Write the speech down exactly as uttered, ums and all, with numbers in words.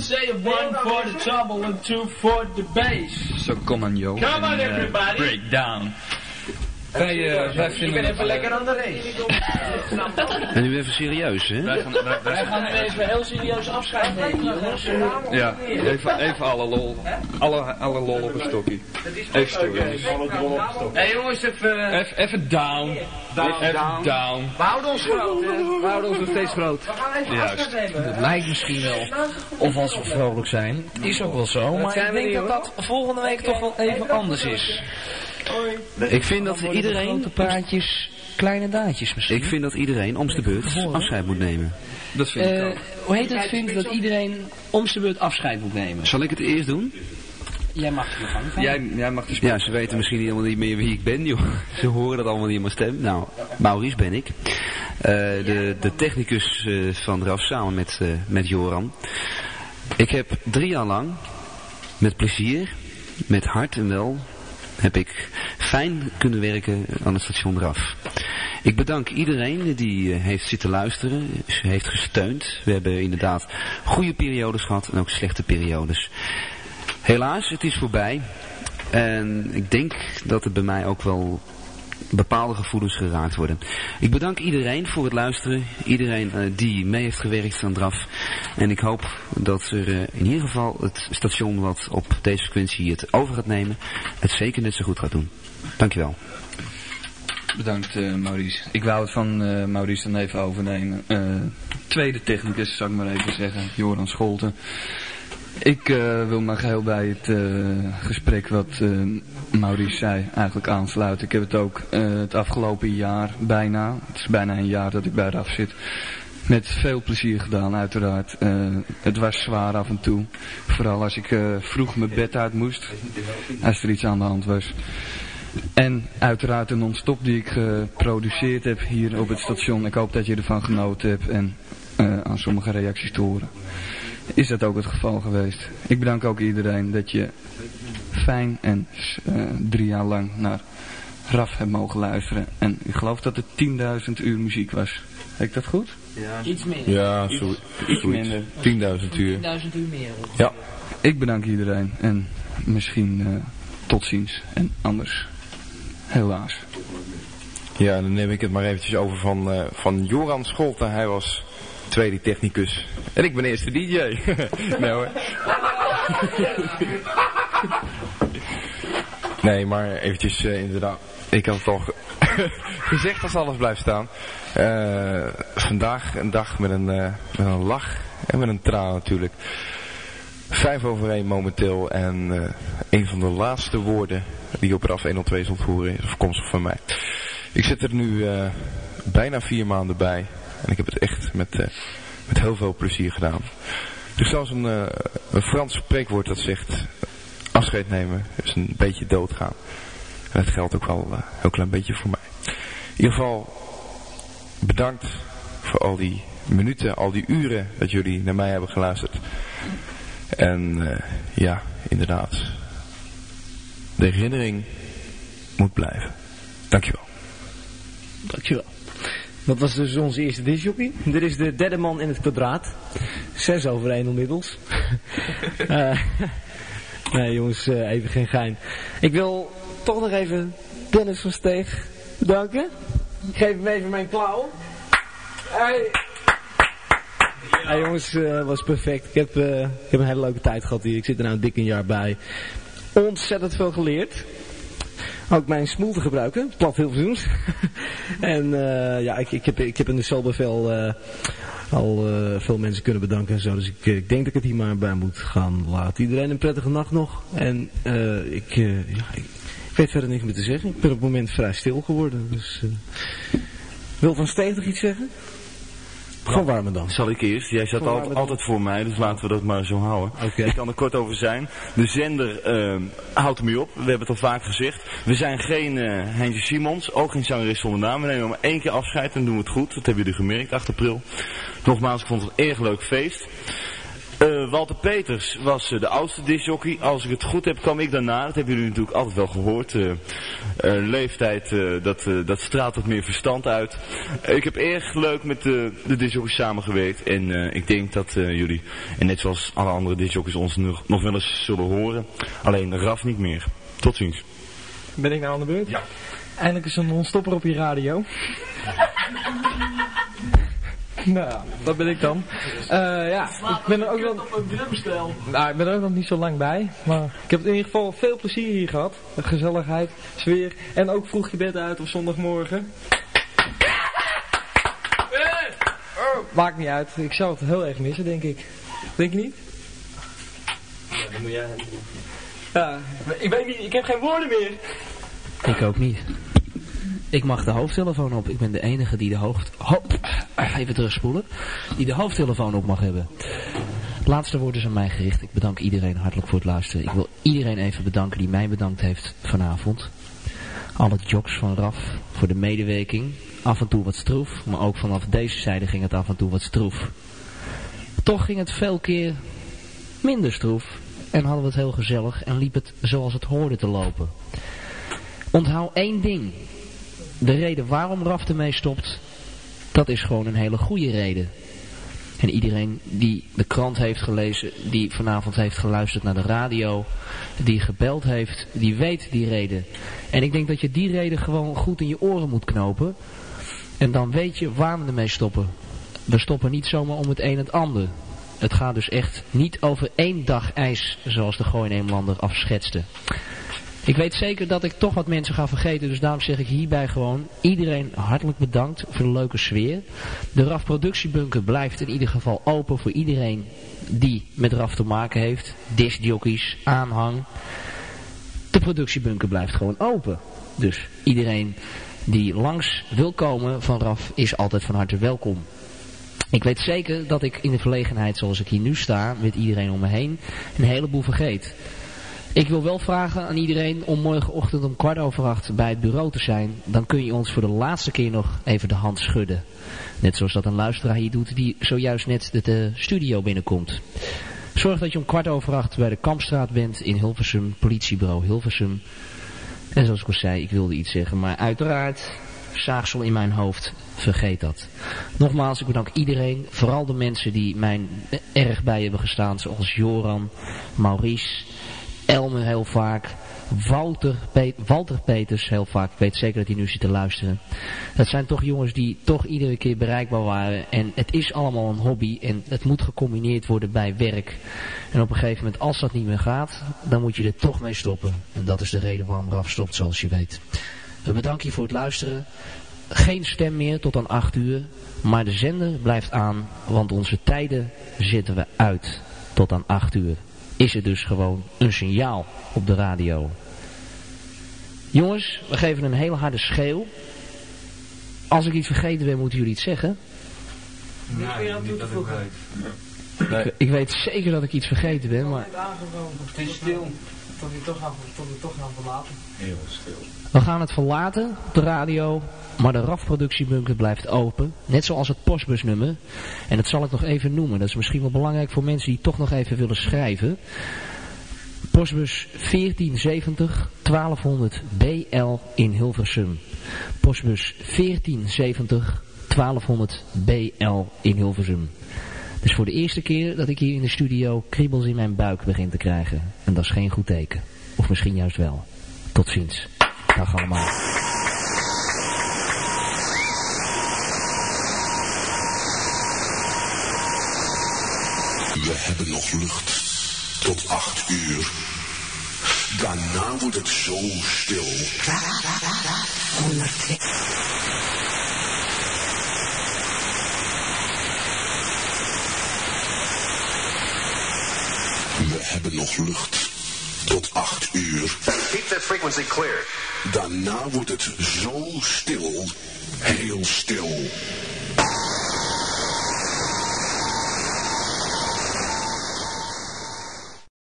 say a one for the trouble and two for the bass. So come on, yo. Come on, everybody. Break down. Wij, uh, wij vinden Ik ben even het, lekker aan de race. En nu even serieus, hè? Wij gaan, wij, wij Wij gaan nu even heel serieus afscheid nemen, jongens. Ja, even, even alle lol. Alle, alle lol op een stokje. Even stoer. Hé hey, jongens, even... Even, even down. Even down. We houden ons groot, hè. We houden ons nog steeds groot. We gaan even Juist. afscheid nemen. Het lijkt misschien wel of als we vrolijk zijn. Is ook wel zo. Maar ik denk dat dat volgende week toch wel even anders is. Ik vind dat iedereen... Grote praatjes, kleine daadjes misschien. Ik vind dat iedereen om de beurt afscheid moet nemen. Dat vind ik Uh, ook. hoe heet het? Vindt dat iedereen om zijn beurt afscheid moet nemen. Zal ik het eerst doen? Jij mag je gang van. Jij, jij mag de spelen. Ja, ze weten misschien helemaal niet meer wie ik ben, joh. Ze horen dat allemaal niet in mijn stem. Nou, Maurice ben ik. Uh, de, de technicus uh, van R A F samen met, uh, met Joran. Ik heb drie jaar lang, met plezier, met hart en wel, heb ik fijn kunnen werken aan het station R A F. Ik bedank iedereen die uh, heeft zitten luisteren, heeft gesteund. We hebben inderdaad goede periodes gehad en ook slechte periodes. Helaas, het is voorbij. En ik denk dat het bij mij ook wel bepaalde gevoelens geraakt worden. Ik bedank iedereen voor het luisteren. Iedereen uh, die mee heeft gewerkt aan D R A F. En ik hoop dat er uh, in ieder geval het station wat op deze frequentie het over gaat nemen, het zeker net zo goed gaat doen. Dankjewel. Bedankt uh, Maurice. Ik wou het van uh, Maurice dan even overnemen. Uh, tweede technicus, zou ik maar even zeggen. Joran Scholten. Ik uh, wil maar geheel bij het uh, gesprek wat uh, Maurice zei eigenlijk aansluiten. Ik heb het ook uh, het afgelopen jaar bijna, het is bijna een jaar dat ik bij R A F zit, met veel plezier gedaan uiteraard. Uh, het was zwaar af en toe, vooral als ik uh, vroeg mijn bed uit moest, als er iets aan de hand was. En uiteraard de non-stop die ik geproduceerd heb hier op het station. Ik hoop dat je ervan genoten hebt en uh, aan sommige reacties te horen. Is dat ook het geval geweest. Ik bedank ook iedereen dat je fijn en uh, drie jaar lang naar R A F hebt mogen luisteren. En ik geloof dat het tienduizend uur muziek was. Heb ik dat goed? Ja. Iets minder. Ja, zo, Iets, iets minder. tienduizend uur. tienduizend uur meer. Ja. Ik bedank iedereen en misschien uh, tot ziens en anders. Helaas. Ja, dan neem ik het maar eventjes over van, uh, van Joran Scholten. Hij was tweede technicus. En ik ben eerste D J. Nee hoor. Nee, maar eventjes uh, inderdaad. Ik had het al ge gezegd als alles blijft staan. Uh, vandaag een dag met een, uh, met een lach en met een traan natuurlijk. Vijf over één momenteel en uh, een van de laatste woorden die je op R A F honderdtwee zult horen is afkomstig van mij. Ik zit er nu uh, bijna vier maanden bij en ik heb het echt met, uh, met heel veel plezier gedaan. Dus zoals een, uh, een Frans spreekwoord dat zegt, afscheid nemen is een beetje doodgaan. En dat geldt ook wel uh, een heel klein beetje voor mij. In ieder geval bedankt voor al die minuten, al die uren dat jullie naar mij hebben geluisterd. En uh, ja, inderdaad. De herinnering moet blijven. Dankjewel. Dankjewel. Dat was dus onze eerste discjockey. Dit is de derde man in het kwadraat. Zes over één inmiddels. uh, nee jongens, uh, even geen gein. Ik wil toch nog even Dennis van Steeg bedanken. Ik geef hem even mijn klauw. Hey. Ja jongens, het uh, was perfect. Ik heb, uh, ik heb een hele leuke tijd gehad hier. Ik zit er nou dik een jaar bij. Ontzettend veel geleerd. Ook mijn smoel te gebruiken. Plat Hilversums. En uh, ja, ik, ik, heb, ik heb in de Zalbervel uh, al uh, veel mensen kunnen bedanken en zo. Dus ik, ik denk dat ik het hier maar bij moet gaan laten. Iedereen een prettige nacht nog. En uh, ik, uh, ja, ik, ik weet verder niks meer te zeggen. Ik ben op het moment vrij stil geworden. Dus uh, wil Van Steeg nog iets zeggen? Gewoon warmer dan. Zal ik eerst? Jij zat al, altijd voor mij, dus laten we dat maar zo houden. Okay. Ik kan er kort over zijn. De zender uh, houdt ermee op. We hebben het al vaak gezegd. We zijn geen uh, Heintje Simons, ook geen zangeres zonder naam. We nemen maar één keer afscheid en doen we het goed. Dat hebben jullie gemerkt, acht april. Nogmaals, ik vond het een erg leuk feest. Uh, Walter Peters was uh, de oudste discjockey. Als ik het goed heb, kwam ik daarna. Dat hebben jullie natuurlijk altijd wel gehoord. Uh, uh, leeftijd, uh, dat, uh, dat straalt wat meer verstand uit. Uh, ik heb erg leuk met uh, de discjockeys samengewerkt. En uh, ik denk dat uh, jullie, en net zoals alle andere discjockeys, ons nog, nog wel eens zullen horen. Alleen Raf niet meer. Tot ziens. Ben ik nou aan de beurt? Ja. Eindelijk is een non-stopper op je radio. Nou, dat ben ik dan. Uh, ja, ik ben er ook wel... Nou, ik ben er ook nog niet zo lang bij. Maar ik heb in ieder geval veel plezier hier gehad. Gezelligheid, sfeer. En ook vroeg je bed uit op zondagmorgen. Maakt niet uit. Ik zou het heel erg missen, denk ik. Denk je niet? Ja, dat moet jij... Ja, ik weet niet. Ik heb geen woorden meer. Ik ook niet. Ik mag de hoofdtelefoon op. Ik ben de enige die de hoofd... Ho even terugspoelen. Die de hoofdtelefoon op mag hebben. Het laatste woord is aan mij gericht. Ik bedank iedereen hartelijk voor het luisteren. Ik wil iedereen even bedanken die mij bedankt heeft vanavond. Alle jocks van Raf voor de medewerking. Af en toe wat stroef. Maar ook vanaf deze zijde ging het af en toe wat stroef. Toch ging het veel keer minder stroef. En hadden we het heel gezellig. En liep het zoals het hoorde te lopen. Onthoud één ding. De reden waarom Raf ermee stopt, dat is gewoon een hele goede reden. En iedereen die de krant heeft gelezen, die vanavond heeft geluisterd naar de radio, die gebeld heeft, die weet die reden. En ik denk dat je die reden gewoon goed in je oren moet knopen. En dan weet je waar we ermee stoppen. We stoppen niet zomaar om het een en het ander. Het gaat dus echt niet over één dag ijs, zoals de Gooi-Neemlander afschetste. Ik weet zeker dat ik toch wat mensen ga vergeten, dus daarom zeg ik hierbij gewoon iedereen hartelijk bedankt voor de leuke sfeer. De R A F productiebunker blijft in ieder geval open voor iedereen die met R A F te maken heeft. Discjockeys, aanhang. De productiebunker blijft gewoon open. Dus iedereen die langs wil komen van R A F is altijd van harte welkom. Ik weet zeker dat ik in de verlegenheid zoals ik hier nu sta, met iedereen om me heen, een heleboel vergeet. Ik wil wel vragen aan iedereen om morgenochtend om kwart over acht bij het bureau te zijn. Dan kun je ons voor de laatste keer nog even de hand schudden. Net zoals dat een luisteraar hier doet die zojuist net de, de studio binnenkomt. Zorg dat je om kwart over acht bij de Kampstraat bent in Hilversum, politiebureau Hilversum. En zoals ik al zei, ik wilde iets zeggen, maar uiteraard, zaagsel in mijn hoofd, vergeet dat. Nogmaals, ik bedank iedereen, vooral de mensen die mij erg bij hebben gestaan, zoals Joran, Maurice, Elmer heel vaak, Walter, Pe Walter Peters heel vaak. Ik weet zeker dat hij nu zit te luisteren. Dat zijn toch jongens die toch iedere keer bereikbaar waren. En het is allemaal een hobby en het moet gecombineerd worden bij werk. En op een gegeven moment, als dat niet meer gaat, dan moet je er toch mee stoppen. En dat is de reden waarom Raf stopt, zoals je weet. We bedanken je voor het luisteren. Geen stem meer tot aan acht uur. Maar de zender blijft aan, want onze tijden zetten we uit tot aan acht uur. Is het dus gewoon een signaal op de radio. Jongens, we geven een hele harde schreeuw. Als ik iets vergeten ben, moeten jullie iets zeggen. Nee, niet dat ik weet. Nee. Ik, ik weet zeker dat ik iets vergeten ben, maar... Het is stil. Tot we toch gaan, tot we toch gaan verlaten. Heel stil. We gaan het verlaten op de radio, maar de R A F productiebunker blijft open. Net zoals het postbusnummer. En dat zal ik nog even noemen. Dat is misschien wel belangrijk voor mensen die toch nog even willen schrijven. Postbus veertien zeventig twaalfhonderd B L in Hilversum. Postbus veertien zeventig twaalfhonderd B L in Hilversum. Het is voor de eerste keer dat ik hier in de studio kriebels in mijn buik begin te krijgen. En dat is geen goed teken. Of misschien juist wel. Tot ziens. Dag allemaal. We hebben nog lucht tot acht uur. Daarna wordt het zo stil. We hebben nog lucht tot acht uur. Keep that frequency clear. Daarna wordt het zo stil. Heel stil.